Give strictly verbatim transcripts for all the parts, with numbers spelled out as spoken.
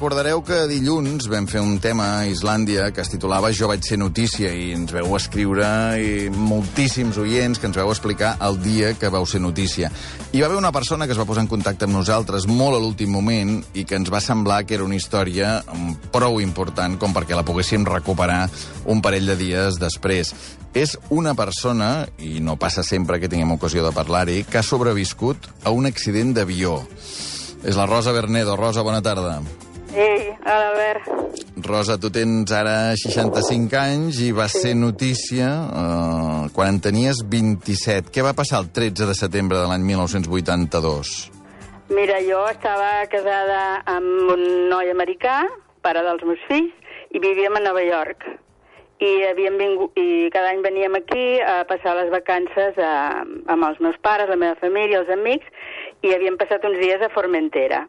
recordareu que dilluns vam fer un tema a Islàndia que es titulava Jo vaig ser notícia i ens veu escriure i moltíssims oients que ens veu explicar el dia que vau ser notícia. Hi va haver una persona que es va posar en contacte amb nosaltres molt a l'últim moment i que ens va semblar que era una història prou important com perquè la poguéssim recuperar un parell de dies després. És una persona, i no passa sempre que tinguem ocasió de parlar-hi, que ha sobreviscut a un accident d'avió. És la Rosa Bernedo. Rosa, bona tarda. Ei, Albert. Rosa, tu tens ara seixanta-cinc anys i vas sí. ser notícia eh, quan en tenies vint-i-set. Què va passar el tretze de setembre de l'any mil nou-cents vuitanta-dos? Mira, jo estava casada amb un noi americà, pare dels meus fills, i vivíem a Nova York. I, havíem vingut, i cada any veníem aquí a passar les vacances a, amb els meus pares, la meva família, els amics, i havíem passat uns dies a Formentera.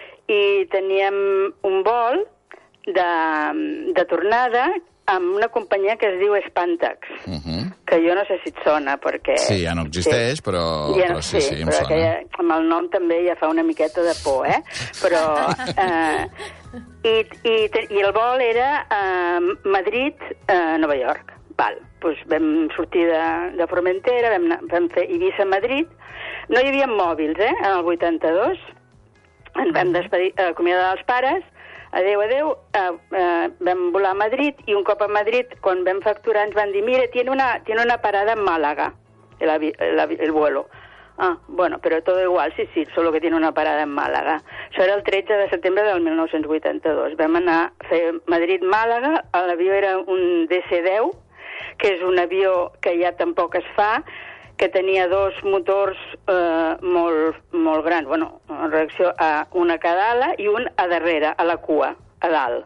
I teníem un vol de, de tornada amb una companyia que es diu Spantax, uh -huh. que jo no sé si et sona, perquè... Sí, ja no existeix, sí. però, ja, però sí, sí, sí, em però sona. Ja, amb el nom també ja fa una miqueta de por, eh? Però... Eh, i, i, i el vol era a Madrid-Nova York. Val, doncs vam sortir de, de Formentera, vam, vam fer Eivissa-Madrid. No hi havia mòbils, eh, en el vuitanta-dos. Ens vam despedir, acomiadar dels pares, adeu, adeu, eh, eh, vam volar a Madrid, i un cop a Madrid, quan vam facturar, ens van dir, mire, tiene una, tiene una parada en Málaga, el, el, el vuelo. Ah, bueno, pero todo igual, sí, sí, solo que tiene una parada en Málaga. Això era el tretze de setembre del mil nou-cents vuitanta-dos. Vam anar a fer Madrid-Màlaga, l'avió era un D C deu, que és un avió que ja tampoc es fa, que tenia dos motors eh, molt, molt grans, bueno, en reacció a una a cada ala i un a darrere, a la cua, a dalt.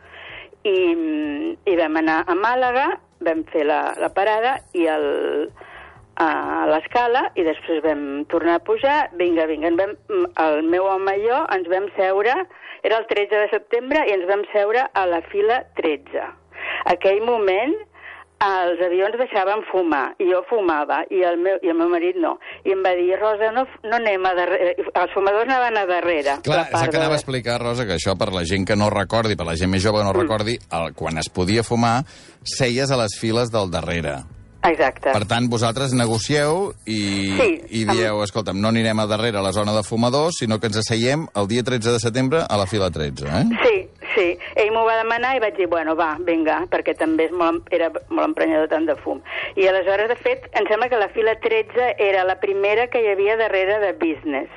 I, i vam anar a Màlaga, vam fer la, la parada i el, a l'escala, i després vam tornar a pujar, vinga, vinga, vam, el meu home i jo ens vam seure, era el tretze de setembre, i ens vam seure a la fila tretze. Aquell moment els avions deixaven fumar, i jo fumava, i el meu, i el meu marit no. I em va dir, Rosa, no, no anem a darrere. Els fumadors anaven a darrere. Clar, és el que anava a explicar, Rosa, que això per la gent que no recordi, per la gent més jove que no mm. recordi, el, quan es podia fumar, seies a les files del darrere. Exacte. Per tant, vosaltres negocieu i, sí, i dieu, amb... escolta'm, no anirem a darrere a la zona de fumadors, sinó que ens asseiem el dia tretze de setembre a la fila tretze, eh? Sí, sí. Ell m'ho va demanar i vaig dir, bueno, va, vinga, perquè també és molt, era molt emprenyador tant de fum. I aleshores, de fet, em sembla que la fila tretze era la primera que hi havia darrere de business.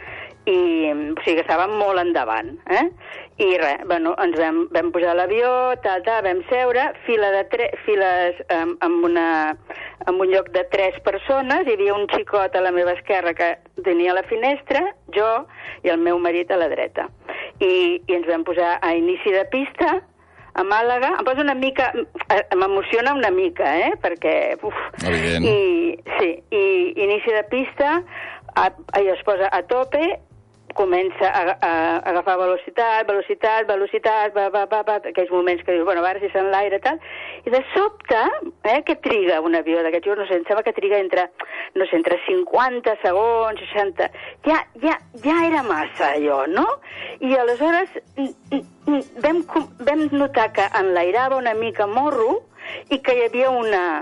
I, o sigui, que estàvem molt endavant, eh? I res, bueno, ens vam, vam pujar a l'avió, tal, tal, vam seure, fila de tre files um, amb, una, amb un lloc de tres persones, hi havia un xicot a la meva esquerra que tenia la finestra, jo i el meu marit a la dreta. I, i ens vam posar a inici de pista, a Màlaga. Em posa una mica... M'emociona una mica, eh? Perquè... Uf. Evident. I, sí, i inici de pista, a, ella es posa a tope, comença a, a, a agafar velocitat, velocitat, velocitat, va, va, va, va, aquells moments que dius, bueno, a veure si s'enlaira, tal, i de sobte, eh, que triga un avió d'aquests, jo no sé, em sembla que triga entre, no sé, entre cinquanta segons, seixanta, ja, ja, ja era massa allò, no? I aleshores vam, vam notar que enlairava una mica morro i que hi havia una...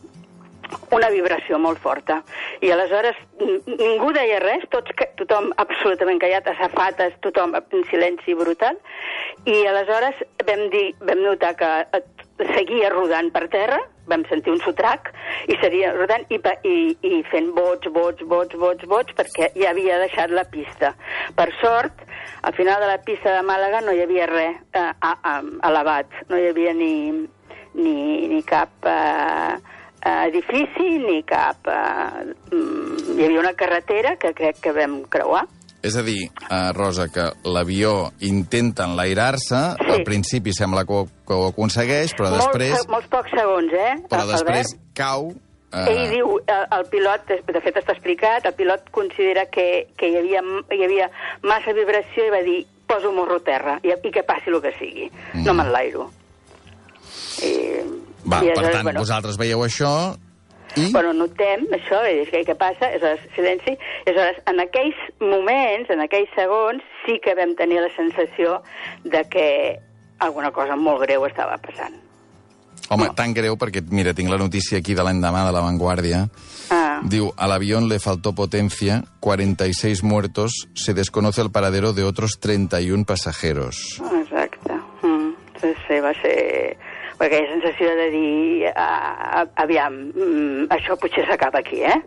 una vibració molt forta. I aleshores ningú deia res, tots, tothom absolutament callat, a safates, tothom en silenci brutal, i aleshores vam dir, vam notar que seguia rodant per terra, vam sentir un sotrac, i seguia rodant i, i, i fent bots, bots, bots, bots, bots, perquè ja havia deixat la pista. Per sort, al final de la pista de Màlaga no hi havia res eh, elevat, no hi havia ni, ni, ni cap... Eh, edifici ni cap... Uh, hi havia una carretera que crec que vam creuar. És a dir, uh, Rosa, que l'avió intenta enlairar-se, sí. Al principi sembla que ho, que ho aconsegueix, però molts, després... Molts pocs segons, eh? Però després Albert, cau... Uh... Ell diu, el pilot, de fet està explicat, el pilot considera que, que hi, havia, hi havia massa vibració i va dir, poso morro a terra, i, i que passi el que sigui, mm. no m'enlairo. I... Va, I per tant, bueno, vosaltres veieu això I? Bueno, notem això, és que què passa? Aleshores, silenci. Aleshores, en aquells moments, en aquells segons, sí que vam tenir la sensació de que alguna cosa molt greu estava passant. Home, no. Tan greu perquè, mira, tinc la notícia aquí de l'endemà de La Vanguardia. Ah. Diu, al avión le faltó potencia, cuarenta y seis muertos, se desconoce el paradero de otros treinta y un pasajeros. Exacte. Mm. Sí, sí, va ser... Aquella sensació de dir, ah, aviam, mm, això potser s'acaba aquí, eh?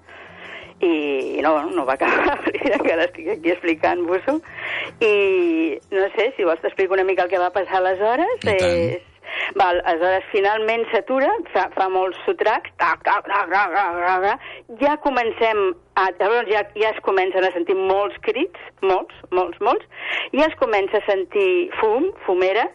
I no, no va acabar, encara estic aquí explicant-vos-ho. I no sé, si vols t'explico una mica el que va passar aleshores. És... Val, aleshores, finalment s'atura, fa, fa molts sotracs, tac, tac, tac, tac, tac, tac, ja comencem, a, llavors ja, ja es comencen a sentir molts crits, molts, molts, molts, i ja es comença a sentir fum, fumera,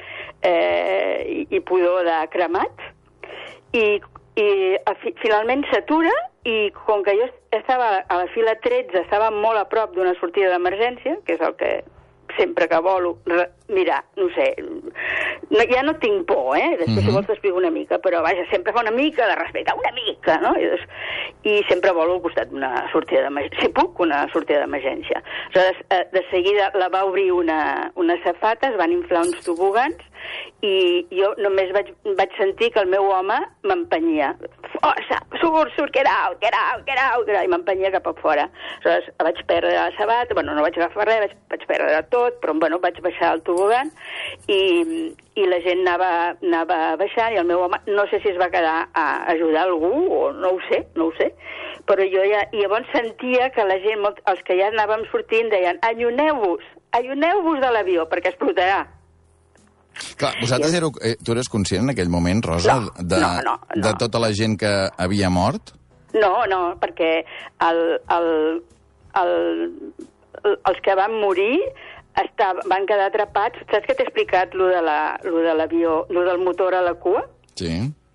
eh, i, i pudor de cremat, i, i a, fi, finalment s'atura, i com que jo estava a la fila tretze, estava molt a prop d'una sortida d'emergència, que és el que sempre que volo, mira, no sé, no, ja no tinc por, eh? Després, mm-hmm. si vols t'explico una mica, però vaja, sempre fa una mica de respecte, una mica, no? I, doncs, i sempre volo al costat d'una sortida d'emergència, si puc, una sortida d'emergència. Aleshores, eh, de seguida la va obrir una, una safata, es van inflar uns tobogans, i jo només vaig, vaig sentir que el meu home m'empenyia. Força, surt, surt, get out, get out, get out, get out, i m'empenyia cap a fora. Aleshores, vaig perdre la sabata, bueno, no vaig agafar res, vaig, vaig perdre tot, però bueno, vaig baixar el tobogan, i, i la gent anava, anava baixant, i el meu home, no sé si es va quedar a ajudar algú, o no ho sé, no ho sé, però jo ja, i llavors sentia que la gent, els que ja anàvem sortint, deien, alluneu-vos, alluneu-vos de l'avió, perquè explotarà. Clar, vosaltres éreu, eh, tu eres conscient en aquell moment, Rosa, no, de, no, no, no. de tota la gent que havia mort? No, no, perquè el, el, el, el, els que van morir estav, van quedar atrapats. Saps que t'he explicat lo de la, lo de l'avió, lo del motor a la cua? Sí.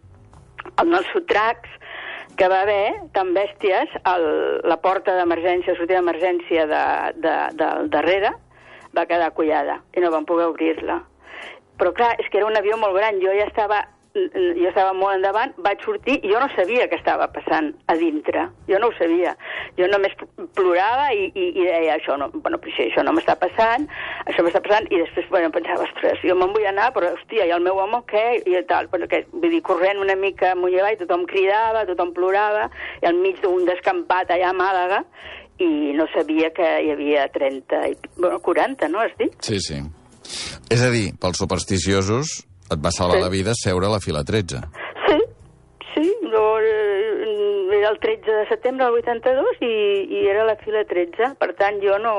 Amb els sotracs que va haver, tan bèsties, el, la porta d'emergència, la sortida d'emergència de, de, de, del darrere va quedar collada i no van poder obrir-la. Però clar, és que era un avió molt gran, jo ja estava, jo estava molt endavant, vaig sortir i jo no sabia què estava passant a dintre, jo no ho sabia. Jo només plorava i, i, i deia, això no, bueno, sí, això no m'està passant, això m'està passant, i després bueno, pensava, ostres, jo me'n vull anar, però hòstia, i el meu home què? I tal, perquè, vull dir, corrent una mica amunt i avall, tothom cridava, tothom plorava, i al mig d'un descampat allà a Màlaga, i no sabia que hi havia trenta, bueno, quaranta, no has dit? Sí, sí. És a dir, pels supersticiosos et va salvar sí. la vida seure a la fila tretze. Sí, sí. No, era el tretze de setembre del vuitanta-dos i, i era la fila tretze. Per tant, jo no,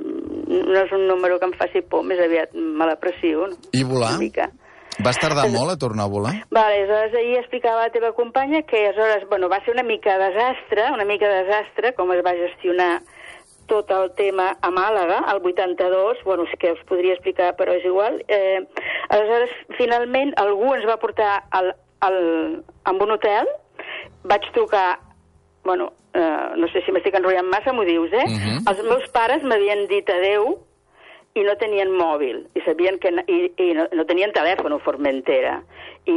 no és un número que em faci por, més aviat me l'aprecio. No? I volar? Vas tardar molt a tornar a volar? Vale, aleshores ahir explicava a la teva companya que aleshores, bueno, va ser una mica desastre, una mica desastre com es va gestionar tot el tema a Màlaga, al vuitanta-dos, bueno, és que us podria explicar, però és igual. Eh, aleshores, finalment, algú ens va portar al, al, amb un hotel, vaig trucar, bueno, eh, no sé si m'estic enrotllant massa, m'ho dius, eh? Uh-huh. Els meus pares m'havien dit adeu i no tenien mòbil, i sabien que i, i no, no tenien telèfon a Formentera, i,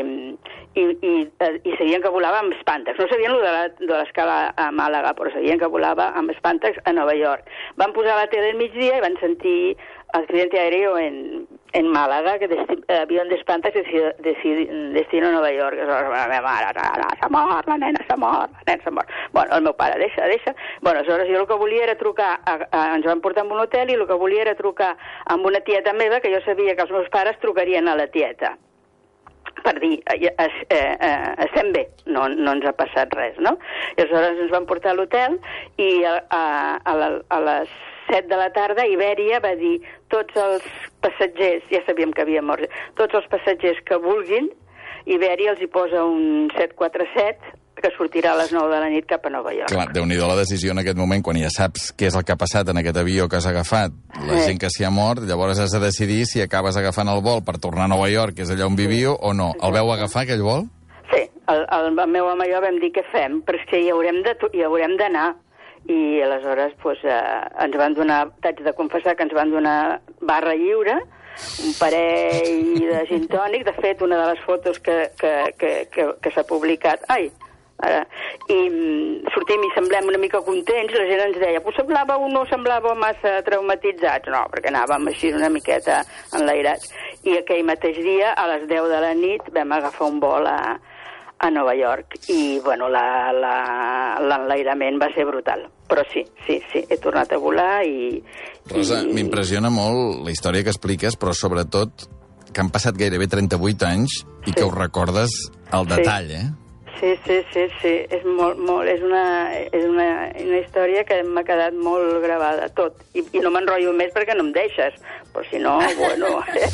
i, i, i sabien que volava amb Spantex. No sabien el de l'escala a Màlaga, però sabien que volava amb Spantex a Nova York. Van posar la tele al migdia i van sentir accidente aéreo en, en Màlaga, que desti, avión de Spantex destino a Nova York. La meva mare, s'ha mort, la nena s'ha mort, la nena s'ha mort. Bueno, el meu pare, deixa, deixa. Bueno, aleshores jo el que volia era trucar, a, a, ens van portar a un hotel i el que volia era trucar amb una tieta meva, que jo sabia que els meus pares trucarien a la tieta per dir, eh, eh, eh, estem bé, no, no ens ha passat res, no? I aleshores ens van portar a l'hotel i a, a, a, la, a les set de la tarda Ibèria va dir tots els passatgers, ja sabíem que havia mort, tots els passatgers que vulguin, Ibèria els hi posa un set quatre set que sortirà a les nou de la nit cap a Nova York. Clar, Déu-n'hi-do la decisió en aquest moment, quan ja saps què és el que ha passat en aquest avió que has agafat, la sí. gent que s'hi ha mort, llavors has de decidir si acabes agafant el vol per tornar a Nova York, que és allà on vivíeu, o no. El veu agafar, aquell vol? Sí, el, el, el meu home i jo vam dir què fem, però és que hi haurem de, hi haurem d'anar. I aleshores pues, eh, ens van donar, t'haig de confessar que ens van donar barra lliure, un parell de gin tònic. De fet, una de les fotos que, que, que, que, que s'ha publicat... Ai, Ara, i mm, sortim i semblem una mica contents, la gent ens deia, pues semblàveu, no semblàveu massa traumatitzats, no, perquè anàvem així una miqueta enlairats. I aquell mateix dia, a les deu de la nit, vam agafar un vol a, a Nova York, i, bueno, l'enlairament va ser brutal. Però sí, sí, sí, he tornat a volar i... Rosa, i... m'impressiona molt la història que expliques, però sobretot que han passat gairebé trenta-vuit anys i sí. que ho recordes al detall, sí. eh? Sí, sí, sí, sí, és molt, molt, és una, és una, una història que m'ha quedat molt gravada, tot. I, i no m'enrotllo més perquè no em deixes, però si no, bueno...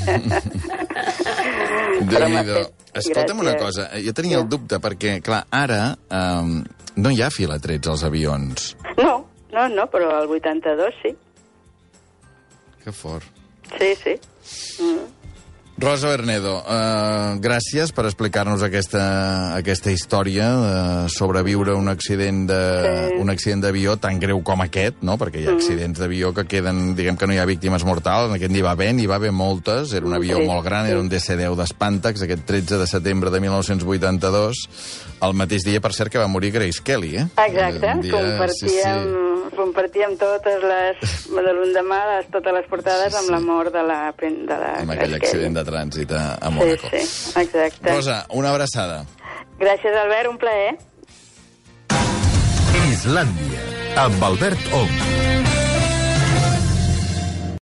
Déu-n'hi-do. Escolta'm una cosa, jo tenia el dubte, perquè, clar, ara um, no hi ha filatrets als avions. No, no, no, però al vuitanta-dos sí. Que fort. Sí, sí. Mm. Rosa Bernedo, uh, gràcies per explicar-nos aquesta, aquesta història de sobreviure a un accident de, sí. un accident d'avió tan greu com aquest, no? Perquè hi ha accidents mm. d'avió que queden, diguem que no hi ha víctimes mortals, en aquest n'hi va haver, n'hi va haver moltes, era un avió sí. molt gran, era un D C deu d'Espantax, aquest tretze de setembre de mil nou-cents vuitanta-dos, el mateix dia, per cert, que va morir Grace Kelly, eh? Exacte, dia... compartíem... Sí, sí. Compartíem totes les... de l'endemà, totes les portades amb sí, sí. la mort de la... De la amb aquell accident de trànsit a, a Mònaco. Sí, sí, exacte. Rosa, una abraçada. Gràcies, Albert, un plaer. Islàndia, amb Albert Ong.